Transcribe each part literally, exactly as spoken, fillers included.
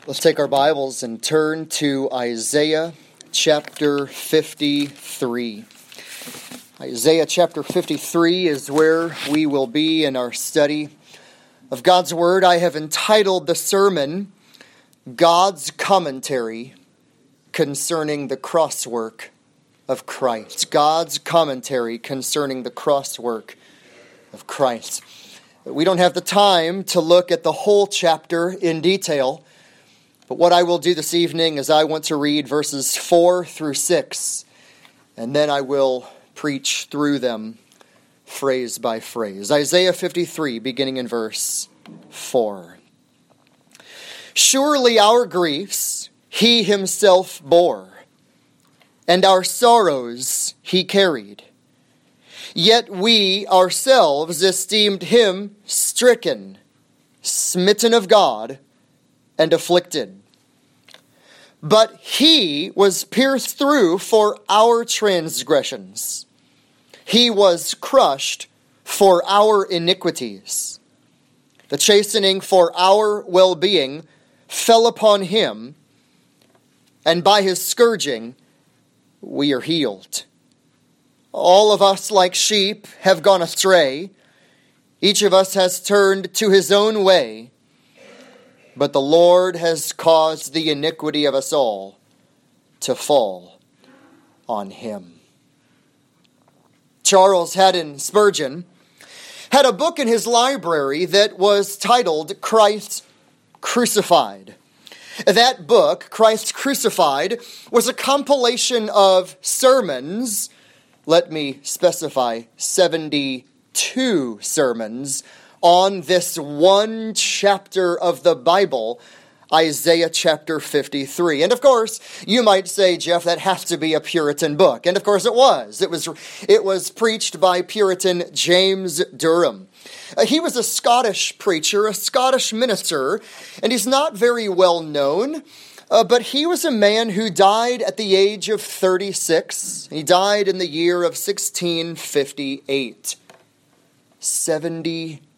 Let's take our Bibles and turn to Isaiah chapter fifty-three. Isaiah chapter fifty-three is where we will be in our study of God's Word. I have entitled the sermon, God's Commentary Concerning the Crosswork of Christ. God's Commentary Concerning the Crosswork of Christ. We don't have the time to look at the whole chapter in detail, but what I will do this evening is I want to read verses four through six, and then I will preach through them phrase by phrase. Isaiah fifty-three, beginning in verse four. Surely our griefs he himself bore, and our sorrows he carried. Yet we ourselves esteemed him stricken, smitten of God, and afflicted. But he was pierced through for our transgressions. He was crushed for our iniquities. The chastening for our well-being fell upon him, and by his scourging we are healed. All of us, like sheep, have gone astray. Each of us has turned to his own way. But the Lord has caused the iniquity of us all to fall on him. Charles Haddon Spurgeon had a book in his library that was titled Christ Crucified. That book, Christ Crucified, was a compilation of sermons, let me specify, seventy-two sermons, on this one chapter of the Bible, Isaiah chapter fifty-three. And of course, you might say, Jeff, that has to be a Puritan book. And of course it was. It was, it was preached by Puritan James Durham. Uh, he was a Scottish preacher, a Scottish minister, and he's not very well known. Uh, but he was a man who died at the age of thirty-six. He died in the year of sixteen fifty-eight. seventy-two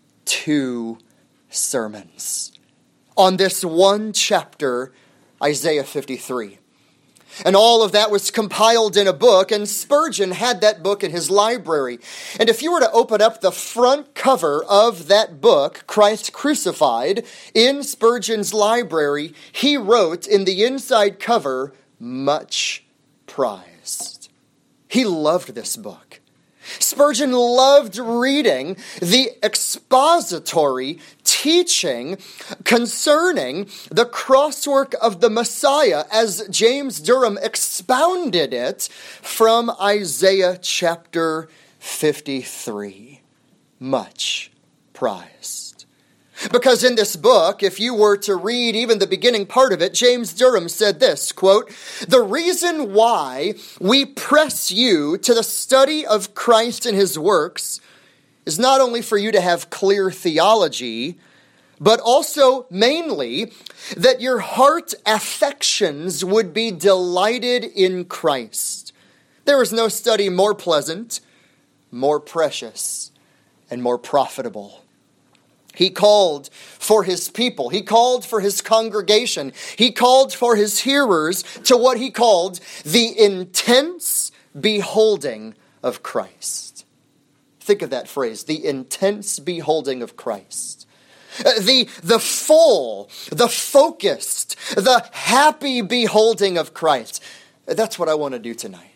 sermons on this one chapter, Isaiah fifty-three. And all of that was compiled in a book, and Spurgeon had that book in his library. And if you were to open up the front cover of that book, Christ Crucified, in Spurgeon's library, he wrote in the inside cover, much prized. He loved this book. Spurgeon loved reading the expository teaching concerning the crosswork of the Messiah as James Durham expounded it from Isaiah chapter fifty-three. Much prized. Because in this book, if you were to read even the beginning part of it, James Durham said this, quote, "The reason why we press you to the study of Christ and his works is not only for you to have clear theology, but also mainly that your heart affections would be delighted in Christ. There is no study more pleasant, more precious, and more profitable." He called for his people. He called for his congregation. He called for his hearers to what he called the intense beholding of Christ. Think of that phrase, the intense beholding of Christ. The, the full, the focused, the happy beholding of Christ. That's what I want to do tonight.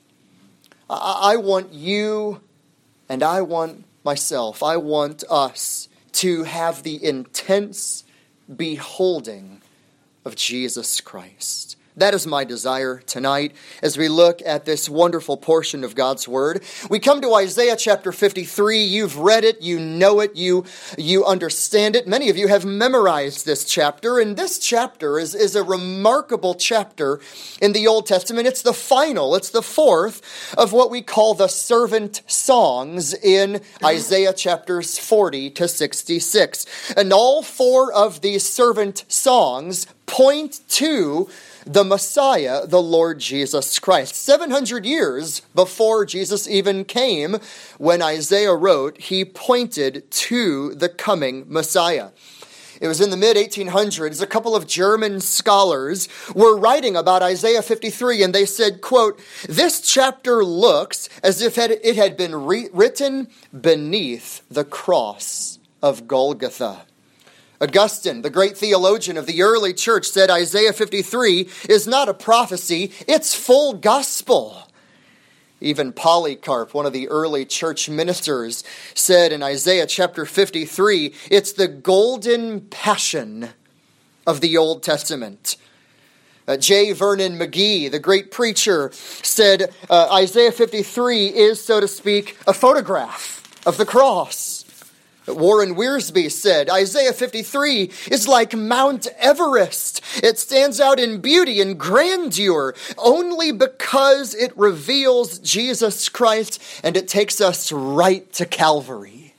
I, I want you and I want myself, I want us to have the intense beholding of Jesus Christ. That is my desire tonight as we look at this wonderful portion of God's Word. We come to Isaiah chapter fifty-three. You've read it, you know it, you, you understand it. Many of you have memorized this chapter, and this chapter is, is a remarkable chapter in the Old Testament. It's the final, it's the fourth of what we call the servant songs in Isaiah chapters forty to sixty-six. And all four of these servant songs point to the Messiah, the Lord Jesus Christ. seven hundred years before Jesus even came, when Isaiah wrote, he pointed to the coming Messiah. It was in the mid eighteen hundreds. A couple of German scholars were writing about Isaiah fifty-three, and they said, quote, "This chapter looks as if it had been re- written beneath the cross of Golgotha." Augustine, the great theologian of the early church, said Isaiah fifty-three is not a prophecy, it's full gospel. Even Polycarp, one of the early church ministers, said in Isaiah chapter fifty-three, it's the golden passion of the Old Testament. Uh, J. Vernon McGee, the great preacher, said uh, Isaiah fifty-three is, so to speak, a photograph of the cross. Warren Wiersbe said, Isaiah fifty-three is like Mount Everest. It stands out in beauty and grandeur only because it reveals Jesus Christ and it takes us right to Calvary.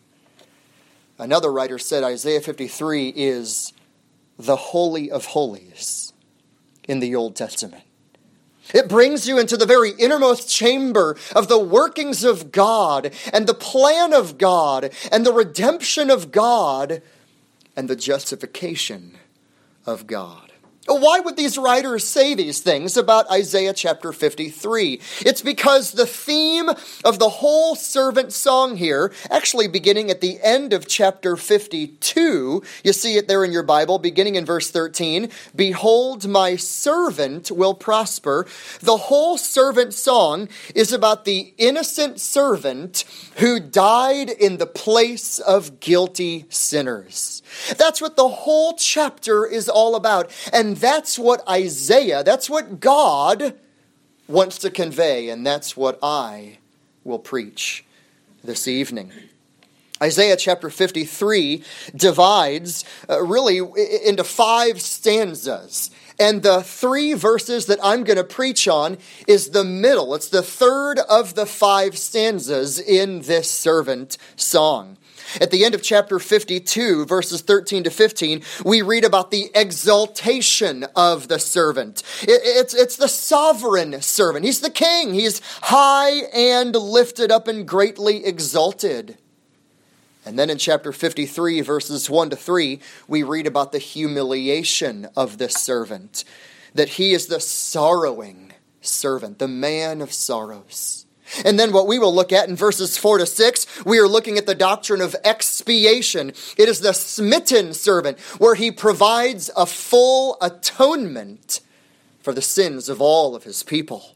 Another writer said Isaiah fifty-three is the Holy of Holies in the Old Testament. It brings you into the very innermost chamber of the workings of God and the plan of God and the redemption of God and the justification of God. Why would these writers say these things about Isaiah chapter fifty-three? It's because the theme of the whole servant song here, actually beginning at the end of chapter fifty-two, you see it there in your Bible, beginning in verse thirteen, "Behold, my servant will prosper." The whole servant song is about the innocent servant who died in the place of guilty sinners. That's what the whole chapter is all about. And that's what Isaiah, that's what God wants to convey. And that's what I will preach this evening. Isaiah chapter fifty-three divides uh, really into five stanzas. And the three verses that I'm going to preach on is the middle. It's the third of the five stanzas in this servant song. At the end of chapter fifty-two, verses thirteen to fifteen, we read about the exaltation of the servant. It, it's, it's the sovereign servant. He's the king. He's high and lifted up and greatly exalted. And then in chapter fifty-three, verses one to three, we read about the humiliation of this servant, that he is the sorrowing servant, the man of sorrows. And then what we will look at in verses four to six, we are looking at the doctrine of expiation. It is the smitten servant, where he provides a full atonement for the sins of all of his people.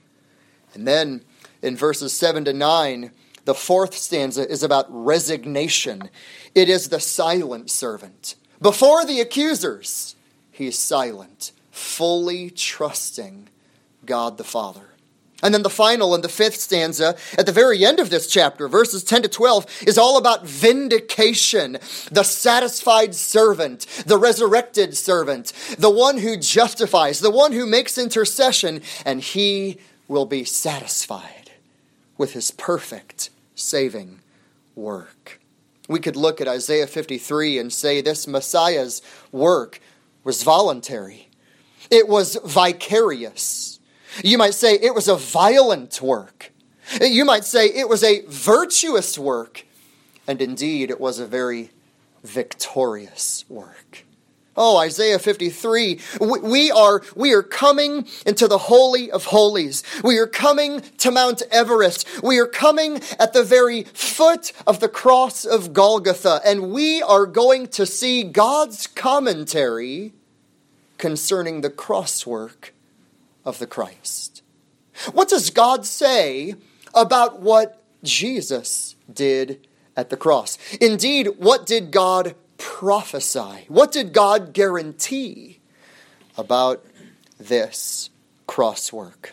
And then in verses seven to nine, the fourth stanza is about resignation. It is the silent servant. Before the accusers, he is silent, fully trusting God the Father. And then the final and the fifth stanza at the very end of this chapter, verses ten to twelve, is all about vindication, the satisfied servant, the resurrected servant, the one who justifies, the one who makes intercession, and he will be satisfied with his perfect saving work. We could look at Isaiah fifty-three and say this Messiah's work was voluntary. It was vicarious. You might say it was a violent work. You might say it was a virtuous work. And indeed, it was a very victorious work. Oh, Isaiah fifty-three, we are, we are coming into the Holy of Holies. We are coming to Mount Everest. We are coming at the very foot of the cross of Golgotha. And we are going to see God's commentary concerning the crosswork of the Christ. What does God say about what Jesus did at the cross? Indeed, what did God prophesy? What did God guarantee about this crosswork?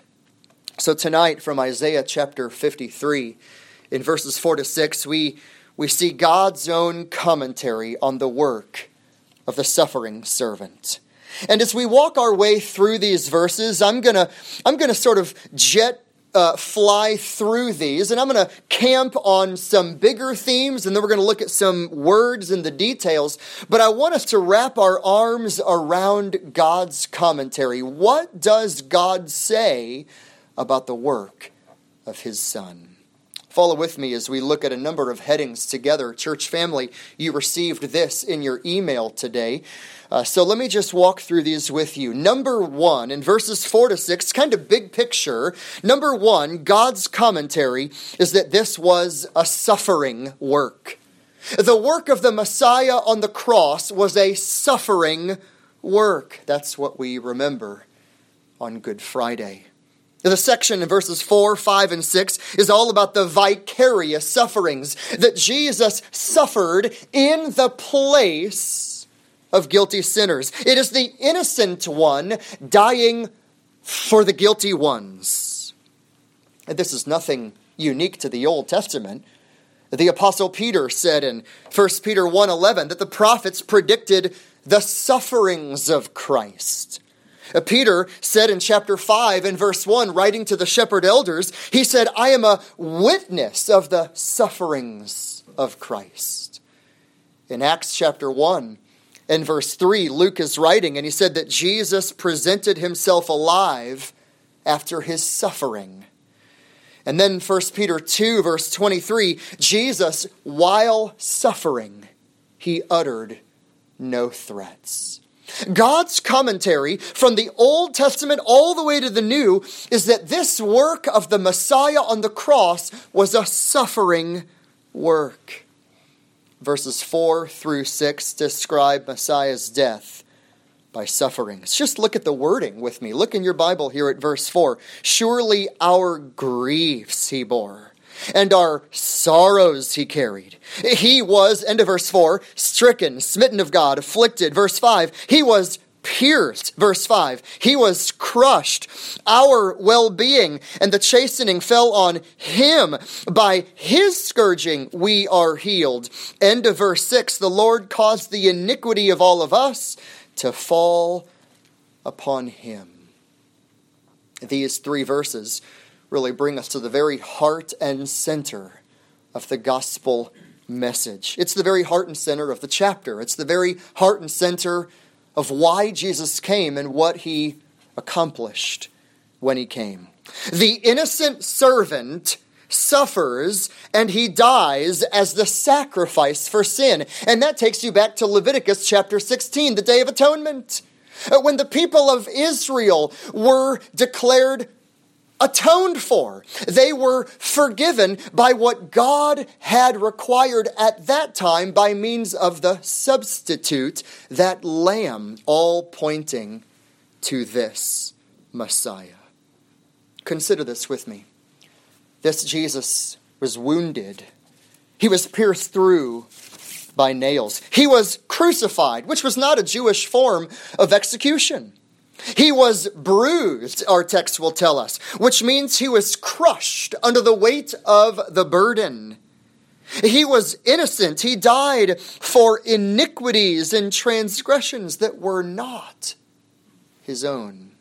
So tonight from Isaiah chapter fifty-three, in verses four to six, we, we see God's own commentary on the work of the suffering servant. And as we walk our way through these verses, I'm gonna I'm gonna sort of jet uh, fly through these, and I'm gonna camp on some bigger themes, and then we're gonna look at some words and the details. But I want us to wrap our arms around God's commentary. What does God say about the work of his Son? Follow with me as we look at a number of headings together. Church family, you received this in your email today. Uh, so let me just walk through these with you. Number one, in verses four to six, kind of big picture. Number one, God's commentary is that this was a suffering work. The work of the Messiah on the cross was a suffering work. That's what we remember on Good Friday. The section in verses four, five, and six is all about the vicarious sufferings that Jesus suffered in the place of guilty sinners. It is the innocent one dying for the guilty ones. And this is nothing unique to the Old Testament. The Apostle Peter said in First Peter one eleven that the prophets predicted the sufferings of Christ. Peter said in chapter five and verse one, writing to the shepherd elders, he said, I am a witness of the sufferings of Christ. In Acts chapter one and verse three, Luke is writing, and he said that Jesus presented himself alive after his suffering. And then First Peter two verse twenty-three, Jesus, while suffering, he uttered no threats. God's commentary from the Old Testament all the way to the New is that this work of the Messiah on the cross was a suffering work. Verses four through six describe Messiah's death by sufferings. Just look at the wording with me. Look in your Bible here at verse four. Surely our griefs he bore, and our sorrows he carried. He was, end of verse four, stricken, smitten of God, afflicted. Verse five, he was pierced. Verse five, he was crushed. Our well-being and the chastening fell on him. By his scourging we are healed. End of verse six, the Lord caused the iniquity of all of us to fall upon him. These three verses really bring us to the very heart and center of the gospel message. It's the very heart and center of the chapter. It's the very heart and center of why Jesus came and what he accomplished when he came. The innocent servant suffers and he dies as the sacrifice for sin. And that takes you back to Leviticus chapter sixteen, the Day of Atonement, when the people of Israel were declared atoned for. They were forgiven by what God had required at that time by means of the substitute, that lamb, all pointing to this Messiah. Consider this with me. This Jesus was wounded. He was pierced through by nails. He was crucified, which was not a Jewish form of execution. He was bruised, our text will tell us, which means he was crushed under the weight of the burden. He was innocent. He died for iniquities and transgressions that were not his own.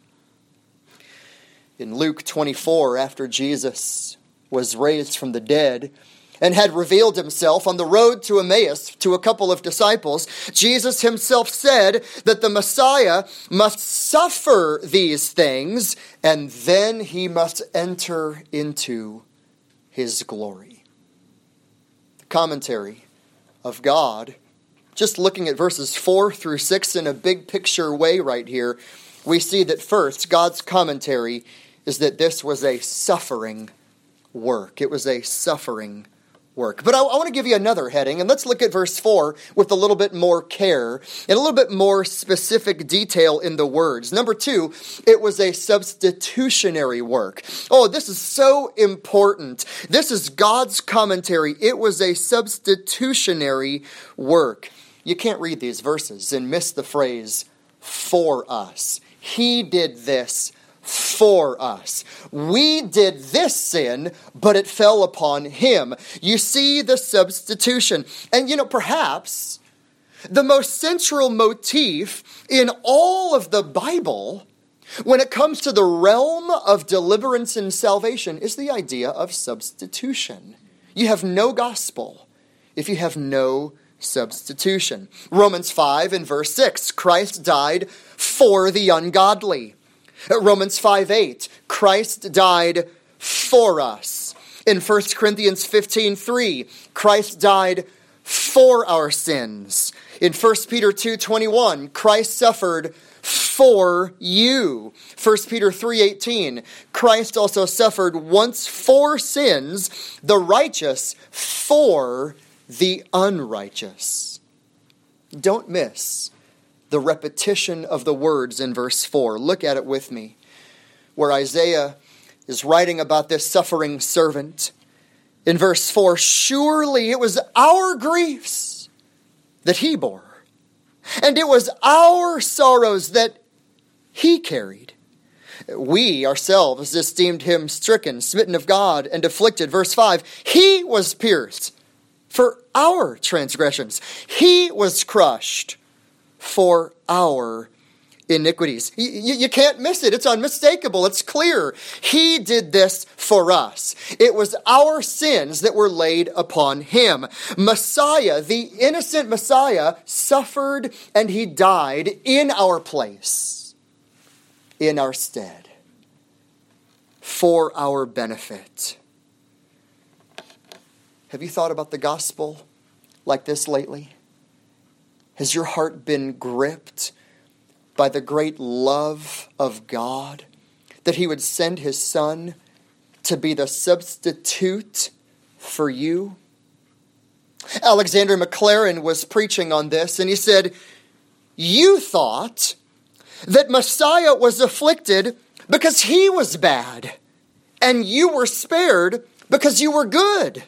In Luke twenty-four, after Jesus was raised from the dead and had revealed himself on the road to Emmaus to a couple of disciples, Jesus himself said that the Messiah must suffer these things and then he must enter into his glory. The commentary of God, just looking at verses four through six in a big picture way right here, we see that first, God's commentary is that this was a suffering work. It was a suffering work. But I, I want to give you another heading, and let's look at verse four with a little bit more care and a little bit more specific detail in the words. Number two, it was a substitutionary work. Oh, this is so important. This is God's commentary. It was a substitutionary work. You can't read these verses and miss the phrase, for us. He did this for us. We did this sin, but it fell upon him. You see the substitution. And you know, perhaps the most central motif in all of the Bible when it comes to the realm of deliverance and salvation is the idea of substitution. You have no gospel if you have no substitution. Romans five and verse six, Christ died for the ungodly. Romans five eight, Christ died for us. In First Corinthians fifteen three, Christ died for our sins. In First Peter two twenty-one, Christ suffered for you. First Peter three eighteen, Christ also suffered once for sins, the righteous for the unrighteous. Don't miss the repetition of the words in verse four. Look at it with me, where Isaiah is writing about this suffering servant. In verse four, surely it was our griefs that he bore, and it was our sorrows that he carried. We ourselves esteemed him stricken, smitten of God, and afflicted. Verse five, he was pierced for our transgressions. He was crushed for our iniquities. You, you can't miss it. It's unmistakable. It's clear. He did this for us. It was our sins that were laid upon him. Messiah, the innocent Messiah, suffered and he died in our place, in our stead, for our benefit. Have you thought about the gospel like this lately? Has your heart been gripped by the great love of God, that he would send his son to be the substitute for you? Alexander Maclaren was preaching on this, and he said, you thought that Messiah was afflicted because he was bad, and you were spared because you were good.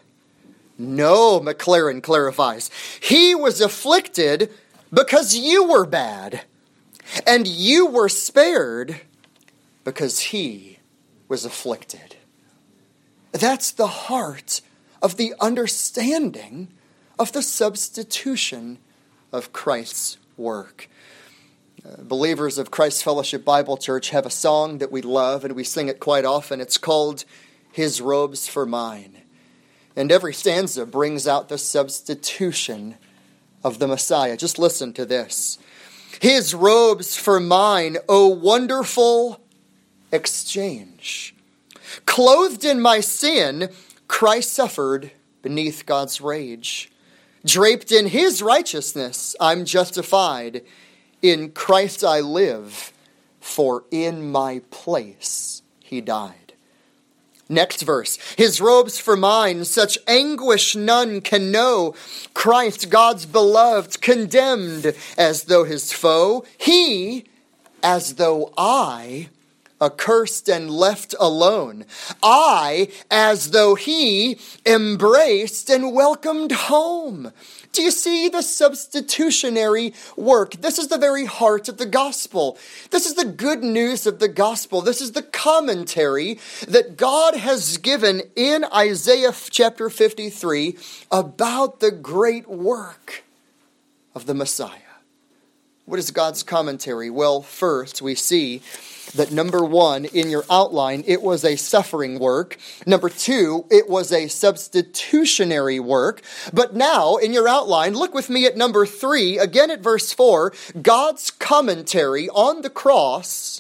No, Maclaren clarifies, he was afflicted because you were bad, and you were spared because he was afflicted. That's the heart of the understanding of the substitution of Christ's work. Uh, believers of Christ Fellowship Bible Church have a song that we love, and we sing it quite often. It's called His Robes for Mine. And every stanza brings out the substitution of the Messiah. Just listen to this. His robes for mine, O wonderful exchange. Clothed in my sin, Christ suffered beneath God's rage. Draped in his righteousness, I'm justified. In Christ I live, for in my place he died. Next verse. His robes for mine, such anguish none can know. Christ, God's beloved, condemned as though his foe. He, as though I, accursed and left alone. I, as though he, embraced and welcomed home. Do you see the substitutionary work? This is the very heart of the gospel. This is the good news of the gospel. This is the commentary that God has given in Isaiah chapter fifty-three about the great work of the Messiah. What is God's commentary? Well, first we see that number one, in your outline, it was a suffering work. Number two, it was a substitutionary work. But now, in your outline, look with me at number three, again at verse four, God's commentary on the cross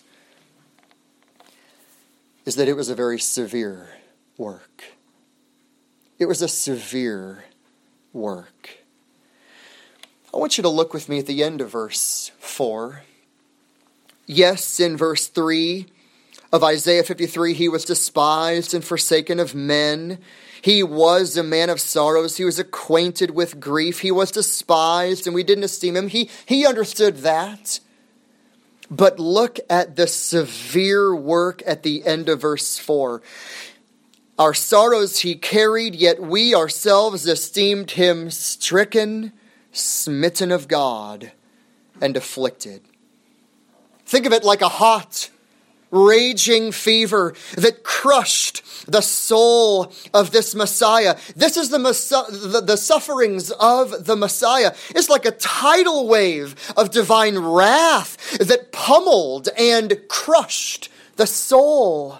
is that it was a very severe work. It was a severe work. I want you to look with me at the end of verse four. Yes, in verse three of Isaiah fifty-three, he was despised and forsaken of men. He was a man of sorrows. He was acquainted with grief. He was despised and we didn't esteem him. He, he understood that. But look at the severe work at the end of verse four. Our sorrows he carried, yet we ourselves esteemed him stricken, smitten of God, and afflicted. Think of it like a hot, raging fever that crushed the soul of this Messiah. This is the, the, the sufferings of the Messiah. It's like a tidal wave of divine wrath that pummeled and crushed the soul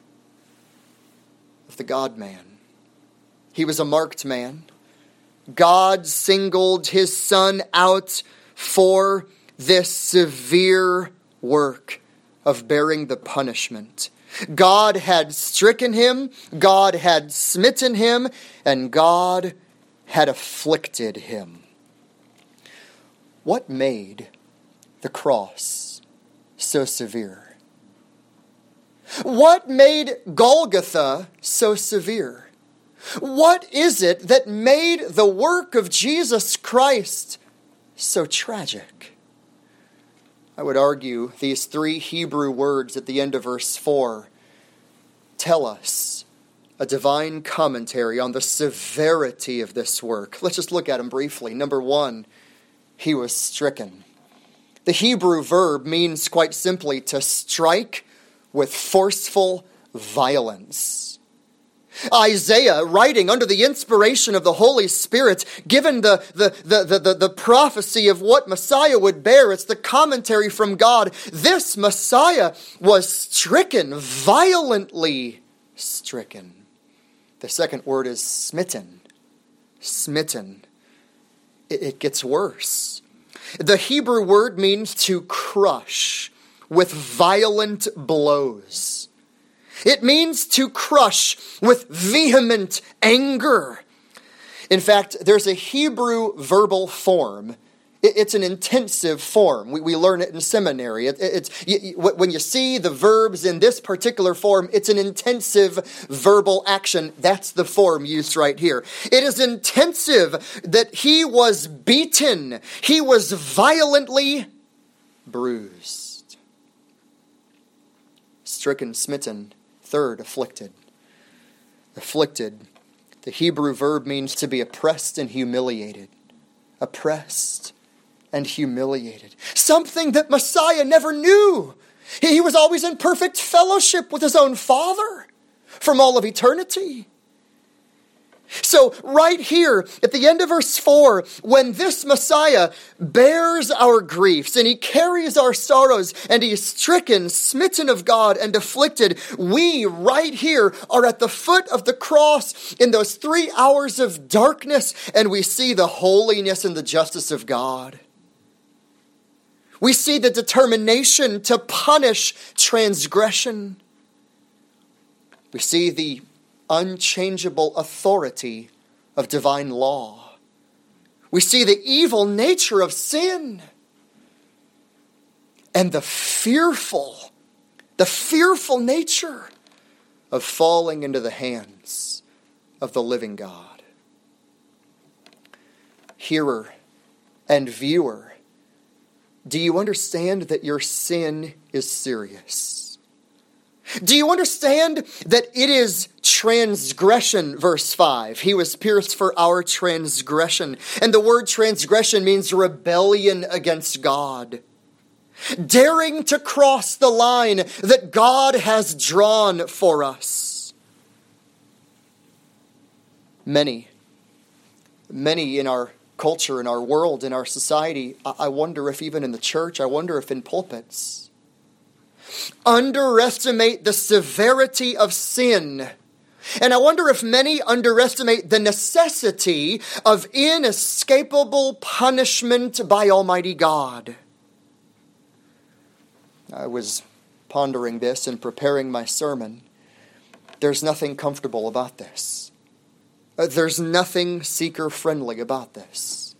of the God-man. He was a marked man. God singled his son out for this severe work of bearing the punishment. God had stricken him, God had smitten him, and God had afflicted him. What made the cross so severe? What made Golgotha so severe? What is it that made the work of Jesus Christ so tragic? I would argue these three Hebrew words at the end of verse four tell us a divine commentary on the severity of this work. Let's just look at them briefly. Number one, he was stricken. The Hebrew verb means quite simply to strike with forceful violence. Isaiah, writing under the inspiration of the Holy Spirit, given the, the, the, the, the, the prophecy of what Messiah would bear, it's the commentary from God. This Messiah was stricken, violently stricken. The second word is smitten. Smitten. It, it gets worse. The Hebrew word means to crush with violent blows. It means to crush with vehement anger. In fact, there's a Hebrew verbal form. It's an intensive form. We, we learn it in seminary. It, it's you, when you see the verbs in this particular form, it's an intensive verbal action. That's the form used right here. It is intensive that he was beaten. He was violently bruised. Stricken, smitten. Third, afflicted. Afflicted. The Hebrew verb means to be oppressed and humiliated. Oppressed and humiliated. Something that Messiah never knew. He was always in perfect fellowship with his own Father from all of eternity. So right here at the end of verse four, when this Messiah bears our griefs and he carries our sorrows and he is stricken, smitten of God and afflicted, we right here are at the foot of the cross in those three hours of darkness, and we see the holiness and the justice of God. We see the determination to punish transgression. We see the unchangeable authority of divine law. We see the evil nature of sin and the fearful, the fearful nature of falling into the hands of the living God. Hearer and viewer, do you understand that your sin is serious? Do you understand that it is transgression, verse five? He was pierced for our transgression. And the word transgression means rebellion against God. Daring to cross the line that God has drawn for us. Many, many in our culture, in our world, in our society, I wonder if even in the church, I wonder if in pulpits, underestimate the severity of sin. And I wonder if many underestimate the necessity of inescapable punishment by Almighty God. I was pondering this and preparing my sermon. There's nothing comfortable about this. There's nothing seeker-friendly about this.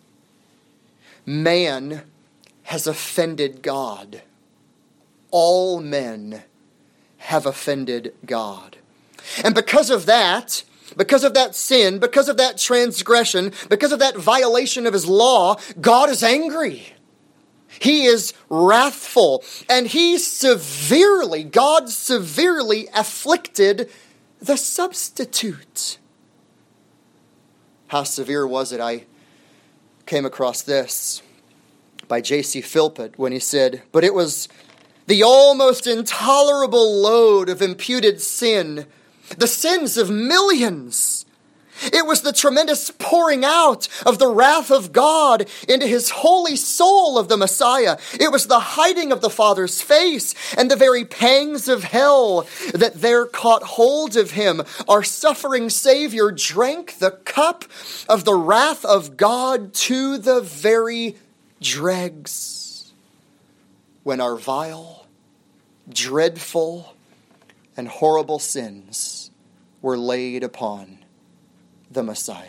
Man has offended God. All men have offended God. And because of that, because of that sin, because of that transgression, because of that violation of his law, God is angry. He is wrathful. And he severely, God severely afflicted the substitute. How severe was it? I came across this by J C Philpott when he said, "But it was the almost intolerable load of imputed sin, the sins of millions. It was the tremendous pouring out of the wrath of God into his holy soul of the Messiah. It was the hiding of the Father's face and the very pangs of hell that there caught hold of him. Our suffering Savior drank the cup of the wrath of God to the very dregs. When our vile, dreadful, and horrible sins were laid upon the Messiah.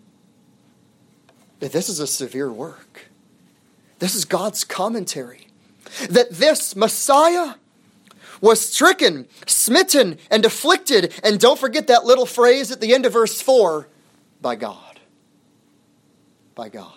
This is a severe work. This is God's commentary. That this Messiah was stricken, smitten, and afflicted. And don't forget that little phrase at the end of verse four, by God. By God.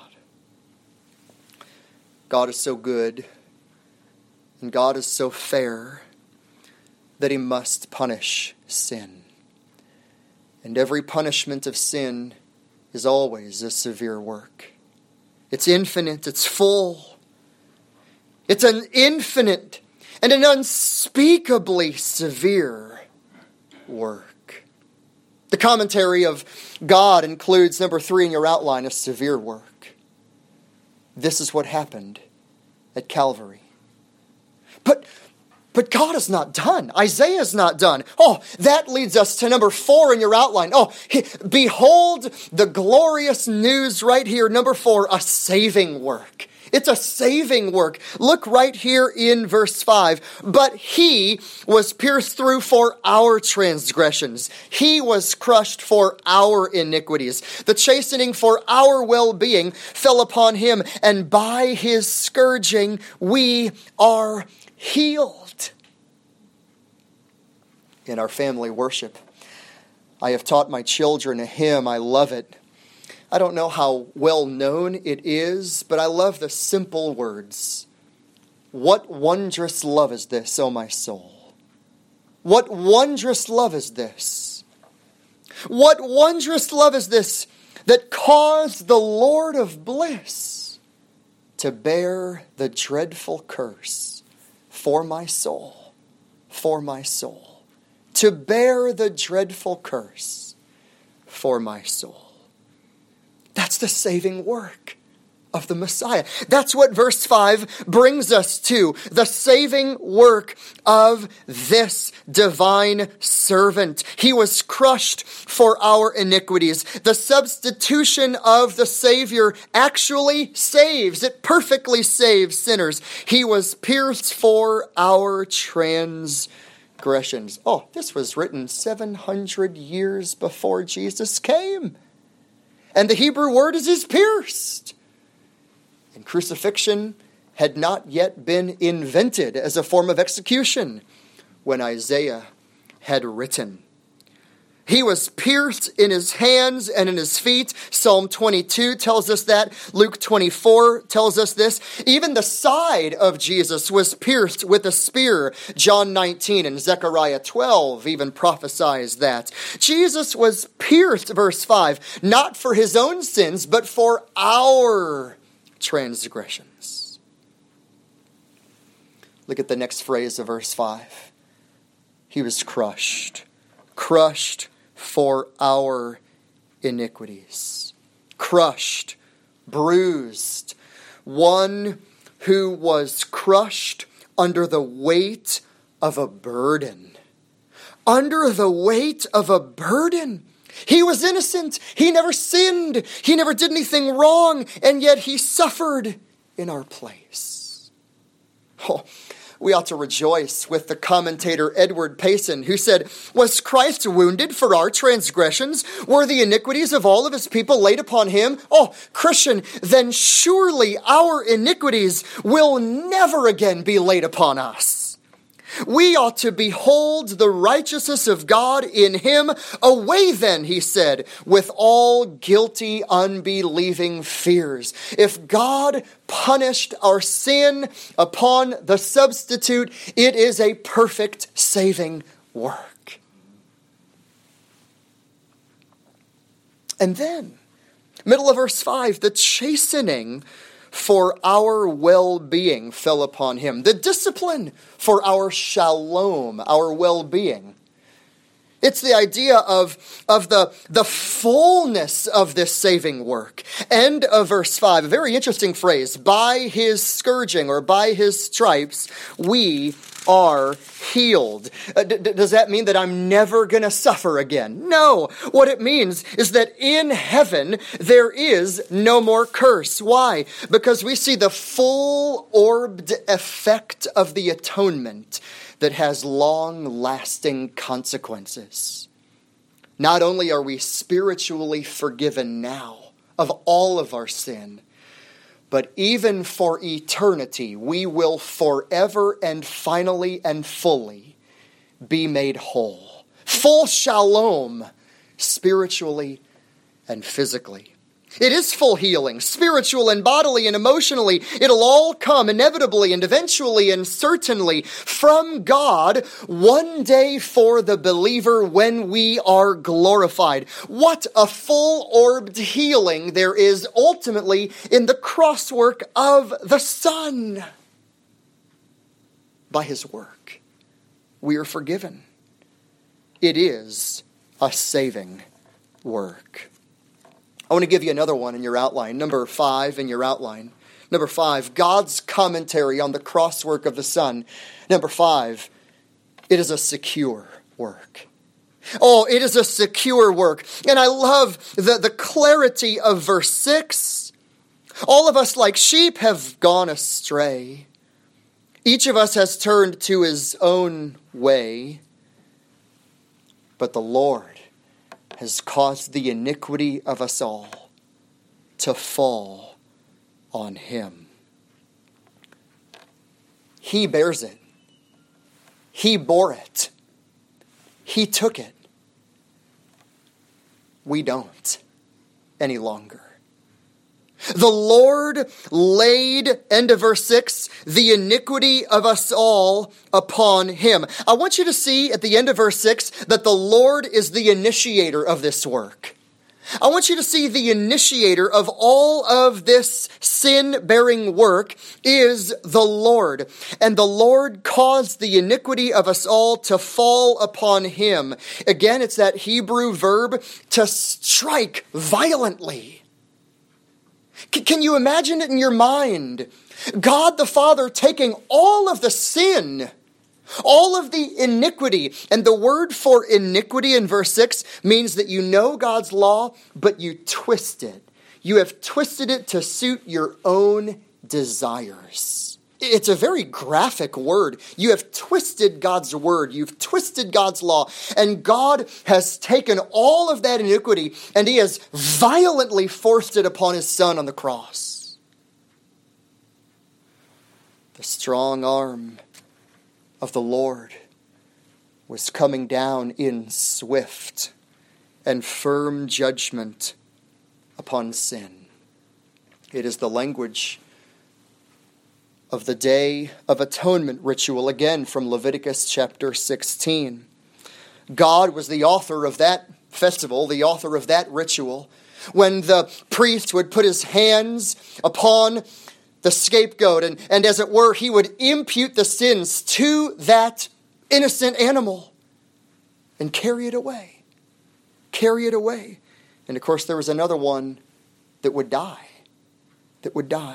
God is so good, and God is so fair, that he must punish sin. And every punishment of sin is always a severe work. It's infinite, it's full. It's an infinite and an unspeakably severe work. The commentary of God includes, number three in your outline, a severe work. This is what happened at Calvary. But But God is not done. Isaiah is not done. Oh, that leads us to number four in your outline. Oh, he, behold the glorious news right here. Number four, a saving work. It's a saving work. Look right here in verse five. But he was pierced through for our transgressions. He was crushed for our iniquities. The chastening for our well-being fell upon him, and by his scourging we are healed. In our family worship, I have taught my children a hymn. I love it. I don't know how well known it is, but I love the simple words. What wondrous love is this, O my soul? What wondrous love is this? What wondrous love is this that caused the Lord of bliss to bear the dreadful curse for my soul, for my soul. To bear the dreadful curse for my soul. That's the saving work of the Messiah. That's what verse five brings us to. The saving work of this divine servant. He was crushed for our iniquities. The substitution of the Savior actually saves. It perfectly saves sinners. He was pierced for our transgressions. Oh, this was written seven hundred years before Jesus came. And the Hebrew word is, is pierced. And crucifixion had not yet been invented as a form of execution when Isaiah had written. He was pierced in his hands and in his feet. Psalm twenty-two tells us that. Luke twenty-four tells us this. Even the side of Jesus was pierced with a spear. John nineteen and Zechariah twelve even prophesies that. Jesus was pierced, verse five, not for his own sins, but for our transgressions. Look at the next phrase of verse five. He was crushed. Crushed for our iniquities. Crushed, bruised. One who was crushed under the weight of a burden. Under the weight of a burden. He was innocent. He never sinned. He never did anything wrong. And yet he suffered in our place. Oh, we ought to rejoice with the commentator Edward Payson, who said, was Christ wounded for our transgressions? Were the iniquities of all of his people laid upon him? Oh, Christian, then surely our iniquities will never again be laid upon us. We ought to behold the righteousness of God in him. Away then, he said, with all guilty, unbelieving fears. If God punished our sin upon the substitute, it is a perfect saving work. And then, middle of verse five, the chastening for our well-being fell upon him. The discipline for our shalom, our well-being. It's the idea of, of the, the fullness of this saving work. End of verse five, a very interesting phrase. By his scourging, or by his stripes, we are healed. Uh, d- does that mean that I'm never going to suffer again? No. What it means is that in heaven, there is no more curse. Why? Because we see the full-orbed effect of the atonement that has long-lasting consequences. Not only are we spiritually forgiven now of all of our sin, but even for eternity, we will forever and finally and fully be made whole. Full shalom, spiritually and physically. It is full healing, spiritual and bodily and emotionally. It'll all come inevitably and eventually and certainly from God one day for the believer when we are glorified. What a full-orbed healing there is ultimately in the crosswork of the Son. By his work, we are forgiven. It is a saving work. I want to give you another one in your outline. Number five in your outline. Number five, God's commentary on the crosswork of the Son. Number five, it is a secure work. Oh, it is a secure work. And I love the, the clarity of verse six. All of us like sheep have gone astray. Each of us has turned to his own way. But the Lord has caused the iniquity of us all to fall on him. He bears it. He bore it. He took it. We don't any longer. The Lord laid, end of verse six, the iniquity of us all upon him. I want you to see at the end of verse six that the Lord is the initiator of this work. I want you to see the initiator of all of this sin-bearing work is the Lord. And the Lord caused the iniquity of us all to fall upon him. Again, it's that Hebrew verb to strike violently. Can you imagine it in your mind? God the Father taking all of the sin, all of the iniquity. And the word for iniquity in verse six means that you know God's law, but you twist it. You have twisted it to suit your own desires. It's a very graphic word. You have twisted God's word. You've twisted God's law. And God has taken all of that iniquity and he has violently forced it upon his Son on the cross. The strong arm of the Lord was coming down in swift and firm judgment upon sin. It is the language of the Day of Atonement ritual, again from Leviticus chapter sixteen. God was the author of that festival, the author of that ritual, when the priest would put his hands upon the scapegoat, and, and as it were, he would impute the sins to that innocent animal and carry it away. Carry it away. And of course, there was another one that would die, that would die.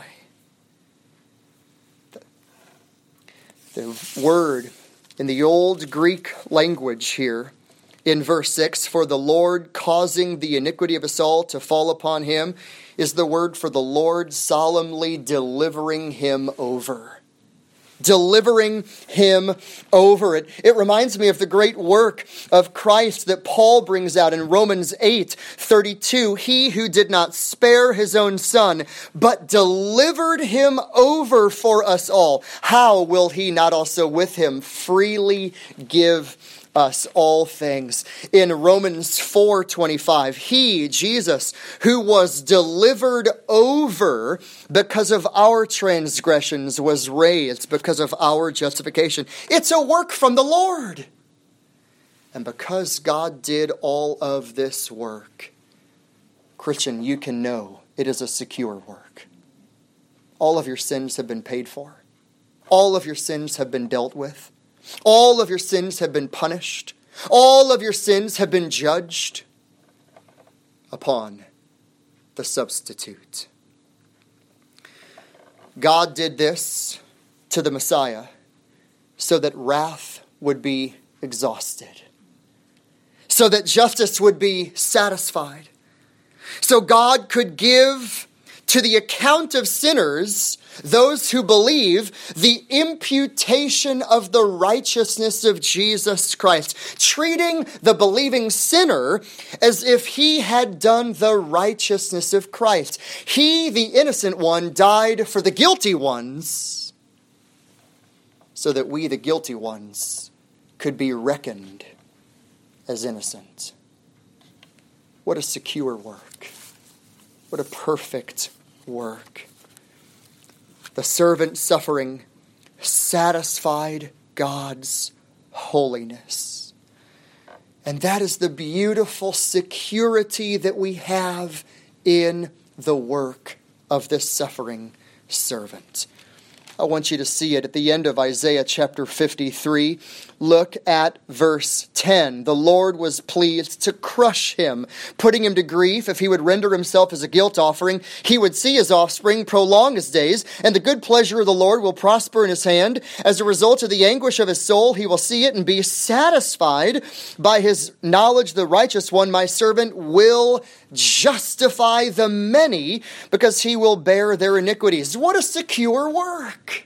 The word in the old Greek language here in verse six, for the Lord causing the iniquity of us all to fall upon him, is the word for the Lord solemnly delivering him over. Delivering him over. It, it reminds me of the great work of Christ that Paul brings out in Romans eight thirty-two. He who did not spare his own Son, but delivered him over for us all, how will he not also with him freely give us all things? In Romans four twenty-five, he, Jesus, who was delivered over because of our transgressions, was raised because of our justification. It's a work from the Lord. And because God did all of this work, Christian, you can know it is a secure work. All of your sins have been paid for. All of your sins have been dealt with. All of your sins have been punished. All of your sins have been judged upon the substitute. God did this to the Messiah so that wrath would be exhausted, so that justice would be satisfied, so God could give to the account of sinners, those who believe, the imputation of the righteousness of Jesus Christ, treating the believing sinner as if he had done the righteousness of Christ. He, the innocent one, died for the guilty ones, so that we, the guilty ones, could be reckoned as innocent. What a secure work. What a perfect work. The servant suffering satisfied God's holiness. And that is the beautiful security that we have in the work of this suffering servant. I want you to see it at the end of Isaiah chapter fifty-three. Look at verse ten. The Lord was pleased to crush him, putting him to grief. If he would render himself as a guilt offering, he would see his offspring prolong his days, and the good pleasure of the Lord will prosper in his hand. As a result of the anguish of his soul, he will see it and be satisfied. By his knowledge, the righteous one, my servant, will justify the many, because he will bear their iniquities. What a secure work.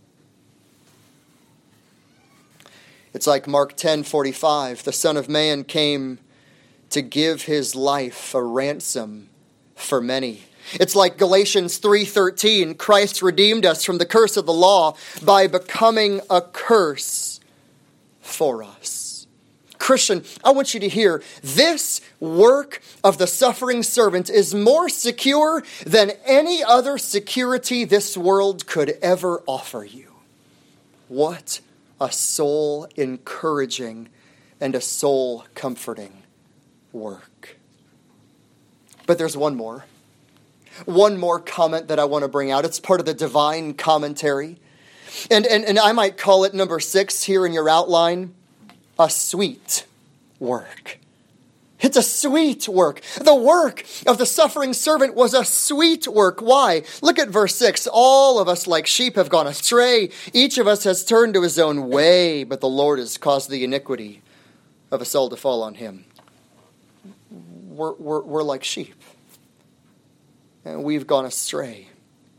It's like Mark ten forty-five, the Son of Man came to give his life a ransom for many. It's like Galatians three thirteen, Christ redeemed us from the curse of the law by becoming a curse for us. Christian, I want you to hear, this work of the suffering servant is more secure than any other security this world could ever offer you. What a soul-encouraging and a soul-comforting work. But there's one more. One more comment that I want to bring out. It's part of the divine commentary. And, and, and I might call it number six here in your outline, a sweet work. It's a sweet work. The work of the suffering servant was a sweet work. Why? Look at verse six. All of us like sheep have gone astray. Each of us has turned to his own way, but the Lord has caused the iniquity of us all to fall on him. We're, we're, we're like sheep, and we've gone astray.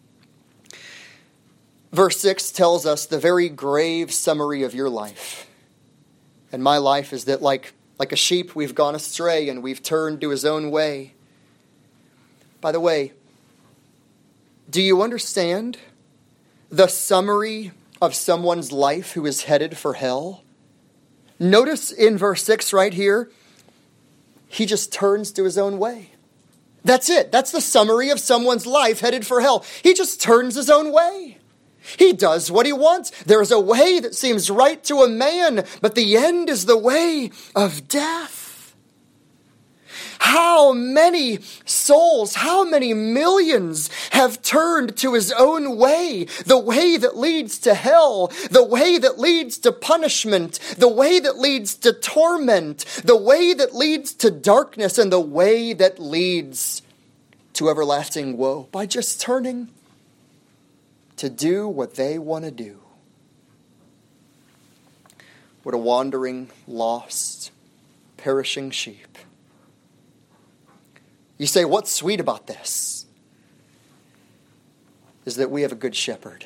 Verse six tells us the very grave summary of your life. And my life is that like Like a sheep, we've gone astray and we've turned to his own way. By the way, do you understand the summary of someone's life who is headed for hell? Notice in verse six right here, he just turns to his own way. That's it. That's the summary of someone's life headed for hell. He just turns his own way. He does what he wants. There is a way that seems right to a man, but the end is the way of death. How many souls, how many millions have turned to his own way, the way that leads to hell, the way that leads to punishment, the way that leads to torment, the way that leads to darkness, and the way that leads to everlasting woe, by just turning to do what they want to do. What a wandering, lost, perishing sheep. You say, what's sweet about this? Is that we have a good shepherd.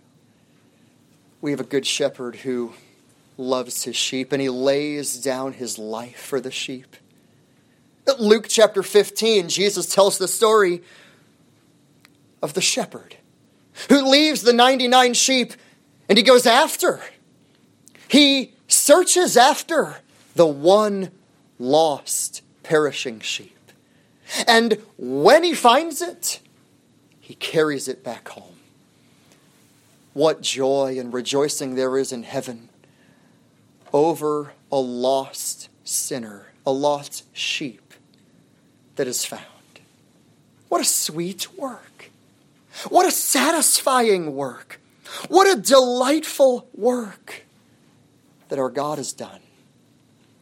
We have a good shepherd who loves his sheep, and he lays down his life for the sheep. Luke chapter fifteen, Jesus tells the story of the shepherd who leaves the ninety-nine sheep and he goes after. He searches after the one lost, perishing sheep. And when he finds it, he carries it back home. What joy and rejoicing there is in heaven over a lost sinner, a lost sheep that is found. What a sweet work. What a satisfying work. What a delightful work that our God has done.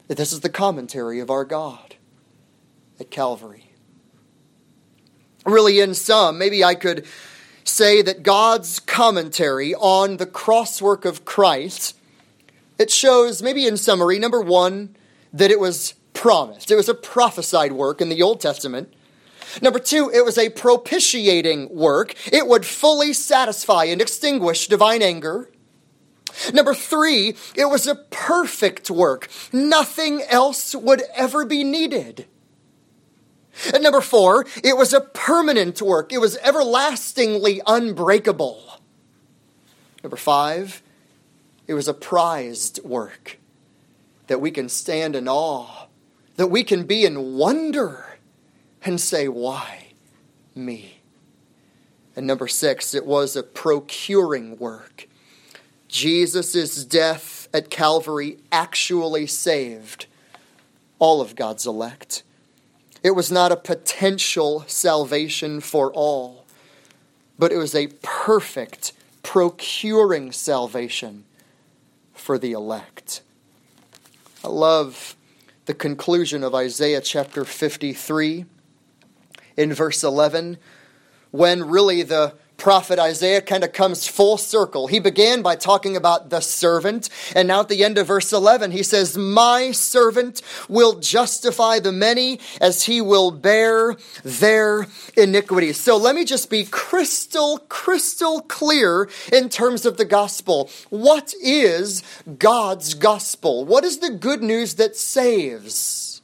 This is the commentary of our God at Calvary. Really, in sum, maybe I could say that God's commentary on the crosswork of Christ, it shows, maybe in summary, number one, that it was promised. It was a prophesied work in the Old Testament. Number two, it was a propitiating work. It would fully satisfy and extinguish divine anger. Number three, it was a perfect work. Nothing else would ever be needed. And number four, it was a permanent work. It was everlastingly unbreakable. Number five, it was a prized work that we can stand in awe, that we can be in wonder and say, why me? And number six, it was a procuring work. Jesus' death at Calvary actually saved all of God's elect. It was not a potential salvation for all, but it was a perfect procuring salvation for the elect. I love the conclusion of Isaiah chapter fifty-three in verse eleven, when really the prophet Isaiah kind of comes full circle. He began by talking about the servant, and now at the end of verse eleven, he says, my servant will justify the many as he will bear their iniquities. So let me just be crystal, crystal clear in terms of the gospel. What is God's gospel? What is the good news that saves?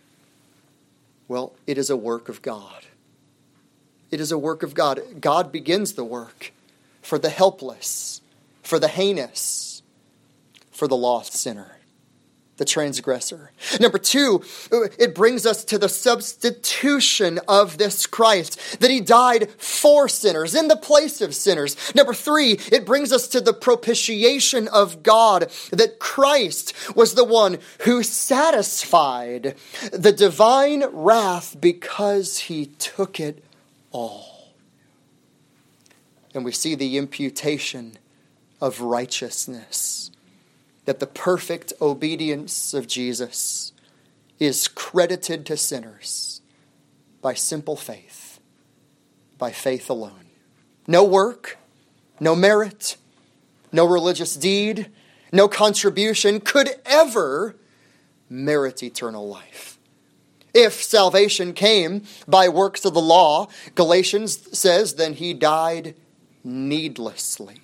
Well, it is a work of God. It is a work of God. God begins the work for the helpless, for the heinous, for the lost sinner, the transgressor. Number two, it brings us to the substitution of this Christ, that he died for sinners, in the place of sinners. Number three, it brings us to the propitiation of God, that Christ was the one who satisfied the divine wrath because he took it all. And we see the imputation of righteousness, that the perfect obedience of Jesus is credited to sinners by simple faith, by faith alone. No work, no merit, no religious deed, no contribution could ever merit eternal life. If salvation came by works of the law, Galatians says, then he died needlessly.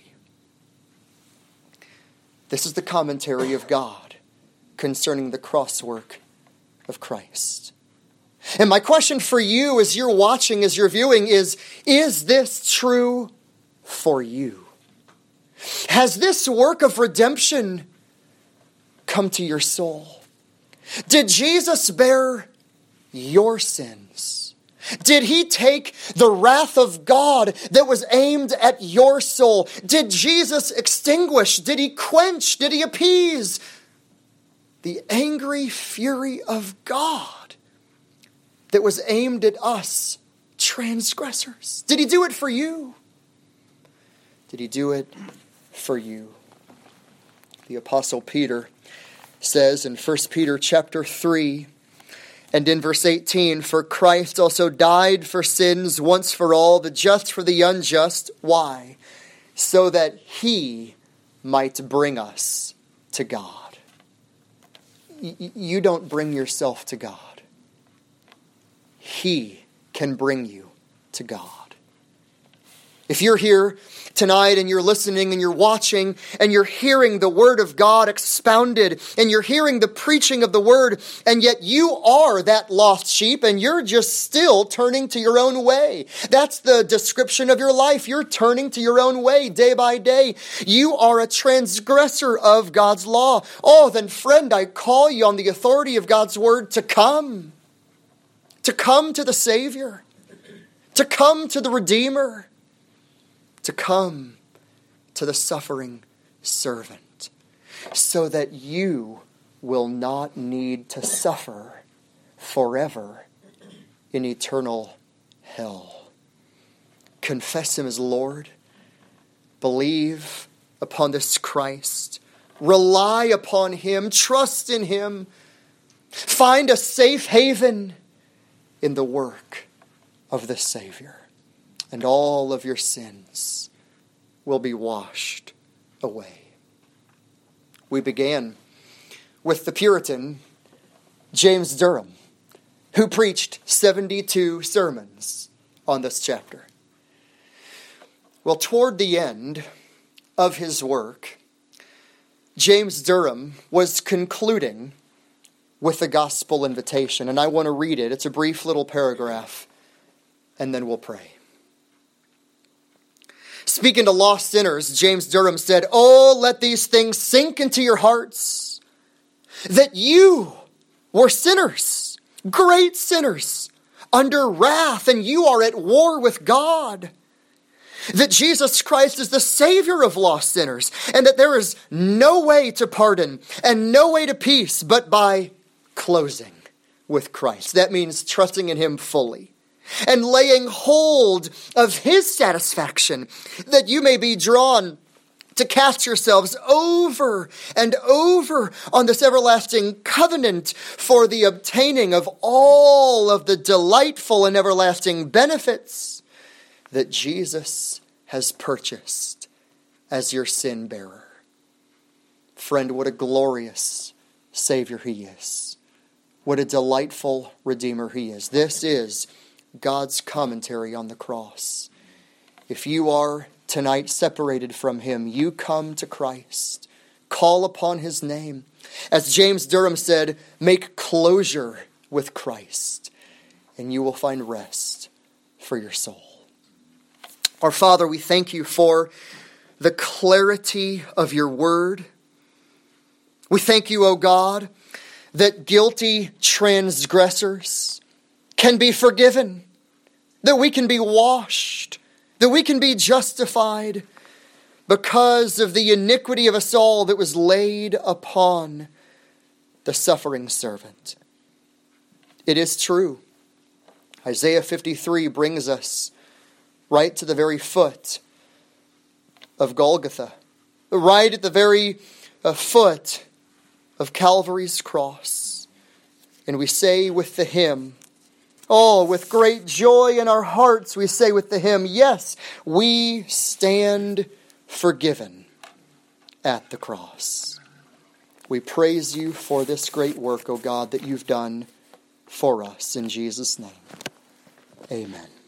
This is the commentary of God concerning the crosswork of Christ. And my question for you as you're watching, as you're viewing, is, is this true for you? Has this work of redemption come to your soul? Did Jesus bear your sins? Did he take the wrath of God that was aimed at your soul? Did Jesus extinguish? Did he quench? Did he appease the angry fury of God that was aimed at us, transgressors? Did he do it for you? Did he do it for you? The Apostle Peter says in First Peter chapter three, and in verse eighteen, for Christ also died for sins once for all, the just for the unjust. Why? So that he might bring us to God. Y- you don't bring yourself to God. He can bring you to God. If you're here tonight and you're listening and you're watching and you're hearing the word of God expounded and you're hearing the preaching of the word, and yet you are that lost sheep and you're just still turning to your own way. That's the description of your life. You're turning to your own way day by day. You are a transgressor of God's law. Oh, then friend, I call you on the authority of God's word to come. To come to the Savior. To come to the Redeemer. To come to the suffering servant, so that you will not need to suffer forever in eternal hell. Confess him as Lord. Believe upon this Christ. Rely upon him. Trust in him. Find a safe haven in the work of the Savior, and all of your sins will be washed away. We began with the Puritan James Durham, who preached seventy-two sermons on this chapter. Well, toward the end of his work, James Durham was concluding with the gospel invitation, and I want to read it. It's a brief little paragraph, and then we'll pray. Speaking to lost sinners, James Durham said, "Oh, let these things sink into your hearts, that you were sinners, great sinners, under wrath, and you are at war with God. That Jesus Christ is the Savior of lost sinners, and that there is no way to pardon and no way to peace but by closing with Christ." That means trusting in Him fully and laying hold of His satisfaction, that you may be drawn to cast yourselves over and over on this everlasting covenant for the obtaining of all of the delightful and everlasting benefits that Jesus has purchased as your sin bearer. Friend, what a glorious Savior He is. What a delightful Redeemer He is. This is God's commentary on the cross. If you are tonight separated from Him, you come to Christ. Call upon His name. As James Durham said, make closure with Christ, and you will find rest for your soul. Our Father, we thank You for the clarity of Your word. We thank You, O God, that guilty transgressors can be forgiven, that we can be washed, that we can be justified because of the iniquity of us all that was laid upon the suffering servant. It is true. Isaiah fifty-three brings us right to the very foot of Golgotha, right at the very uh, foot of Calvary's cross. And we say with the hymn, oh, with great joy in our hearts, we say with the hymn, yes, we stand forgiven at the cross. We praise You for this great work, O God, that You've done for us. In Jesus' name, amen.